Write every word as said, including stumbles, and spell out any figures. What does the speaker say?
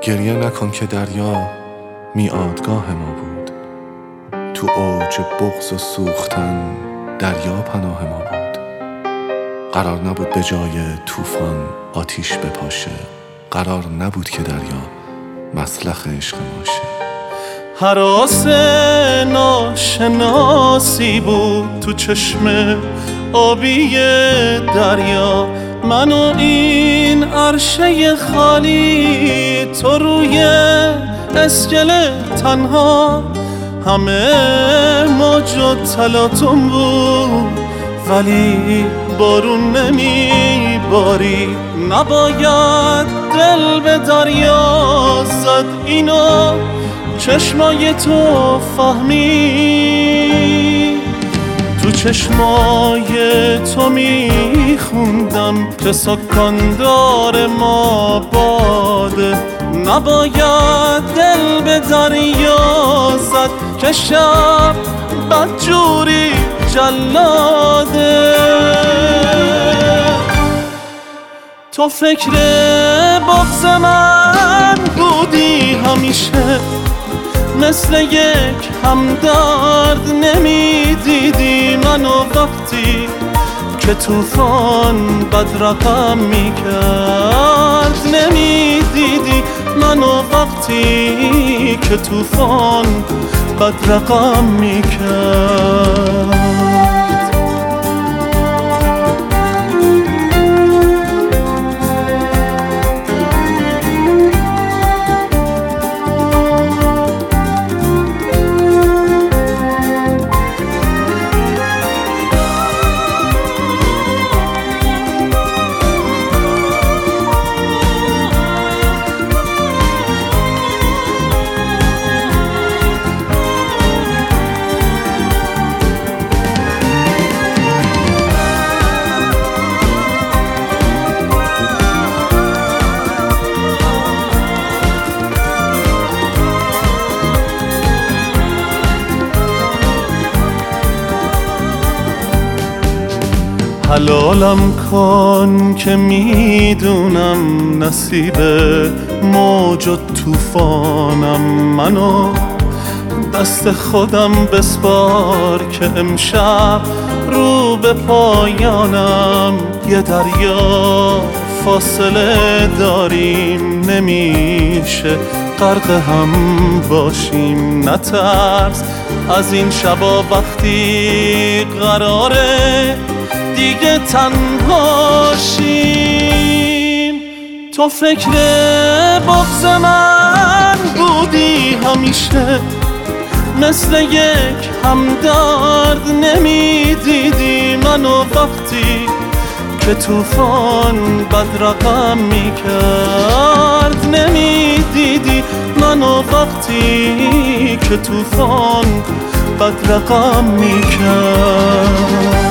گریه نکن که دریا میعادگاه ما بود، تو اوج بغض و سوختن دریا پناه ما بود. قرار نبود به جای طوفان آتیش بپاشه، قرار نبود که دریا مسلخ عشق ماشه. هراس ناشناسی بود تو چشم آبی دریا، من و این عرشه خالی، تو روی اسکله تنها. همه موج و تلاطم بود ولی بارون نمی باری. نباید دل به دریا زد، اینو چشمای تو فهمی. تو چشمای تو میخوندم که سکندار ما باده. نباید دل به دریا زد که شب بدجوری جلاده. تو فکر بغض من بودی همیشه، مثل یک همدرد نمیدیدی منو وقتی که طوفان بد رقم میکرد. نمیدیدی منو وقتی که طوفان بد رقم میکرد. حلالم کن که میدونم نصیب موج و طوفانم. منو دست خودم بسپار که امشب رو به پایانم. یه دریا فاصله داریم، نمیشه غرق هم باشیم. نترس از این شبا وقتی قراره دیگه تنها شیم. تو فکر بغض من بودی همیشه، مثل یک همدرد نمیدیدی منو وقتی که طوفان بد رقم میکرد. نمیدیدی منو وقتی که طوفان بد رقم میکرد.